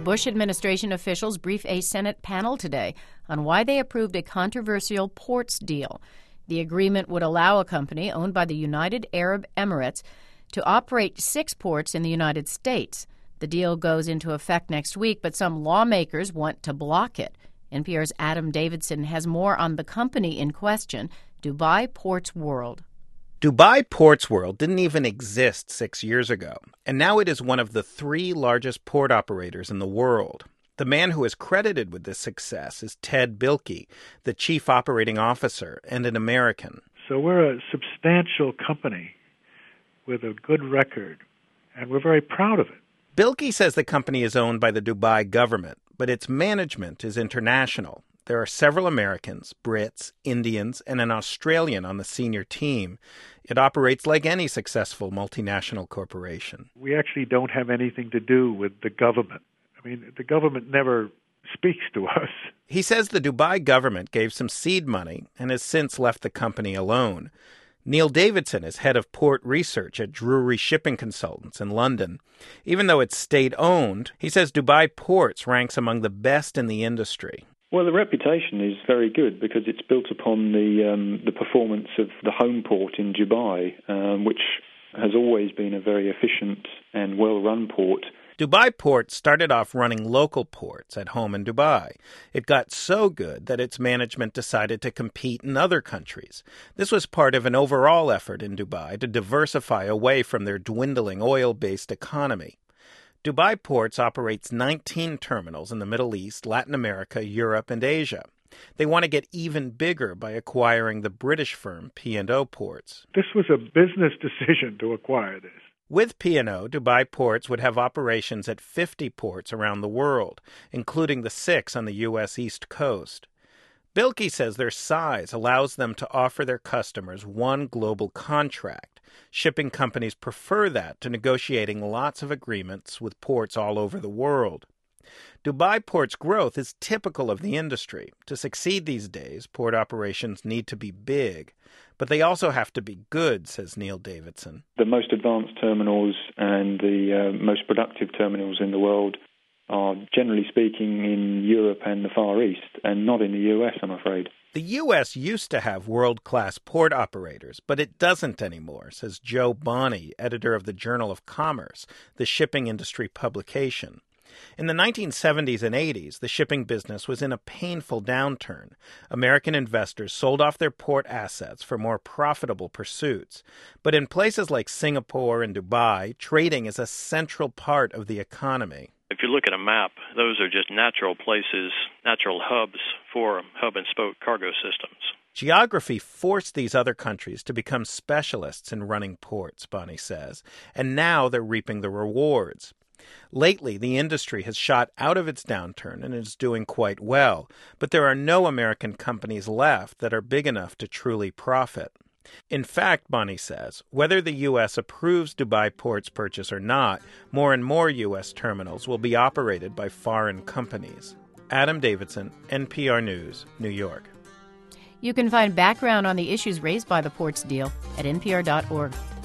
Bush administration officials brief a Senate panel today on why they approved a controversial ports deal. The agreement would allow a company owned by the United Arab Emirates to operate 6 ports in the United States. The deal goes into effect next week, but some lawmakers want to block it. NPR's Adam Davidson has more on the company in question, Dubai Ports World. Dubai Ports World didn't even exist 6 years ago, and now it is one of the 3 largest port operators in the world. The man who is credited with this success is Ted Bilke, the chief operating officer and an American. So we're a substantial company with a good record, and we're very proud of it. Bilke says the company is owned by the Dubai government, but its management is international. There are several Americans, Brits, Indians, and an Australian on the senior team. It operates like any successful multinational corporation. We actually don't have anything to do with the government. I mean, the government never speaks to us. He says the Dubai government gave some seed money and has since left the company alone. Neil Davidson is head of port research at Drury Shipping Consultants in London. Even though it's state-owned, he says Dubai Ports ranks among the best in the industry. Well, the reputation is very good because it's built upon the performance of the home port in Dubai, which has always been a very efficient and well-run port. Dubai Port started off running local ports at home in Dubai. It got so good that its management decided to compete in other countries. This was part of an overall effort in Dubai to diversify away from their dwindling oil-based economy. Dubai Ports operates 19 terminals in the Middle East, Latin America, Europe, and Asia. They want to get even bigger by acquiring the British firm P&O Ports. This was a business decision to acquire this. With P&O, Dubai Ports would have operations at 50 ports around the world, including the 6 on the U.S. East Coast. Bilke says their size allows them to offer their customers one global contract. Shipping companies prefer that to negotiating lots of agreements with ports all over the world. Dubai Ports' growth is typical of the industry. To succeed these days, port operations need to be big. But they also have to be good, says Neil Davidson. The most advanced terminals and the most productive terminals in the world are, generally speaking, in Europe and the Far East, and not in the U.S., I'm afraid. The U.S. used to have world-class port operators, but it doesn't anymore, says Joe Bonney, editor of the Journal of Commerce, the shipping industry publication. In the 1970s and 80s, the shipping business was in a painful downturn. American investors sold off their port assets for more profitable pursuits. But in places like Singapore and Dubai, trading is a central part of the economy. If you look at a map, those are just natural places, natural hubs for hub-and-spoke cargo systems. Geography forced these other countries to become specialists in running ports, Bonney says, and now they're reaping the rewards. Lately, the industry has shot out of its downturn and is doing quite well, but there are no American companies left that are big enough to truly profit. In fact, Bonney says, whether the U.S. approves Dubai Ports' purchase or not, more and more U.S. terminals will be operated by foreign companies. Adam Davidson, NPR News, New York. You can find background on the issues raised by the ports deal at npr.org.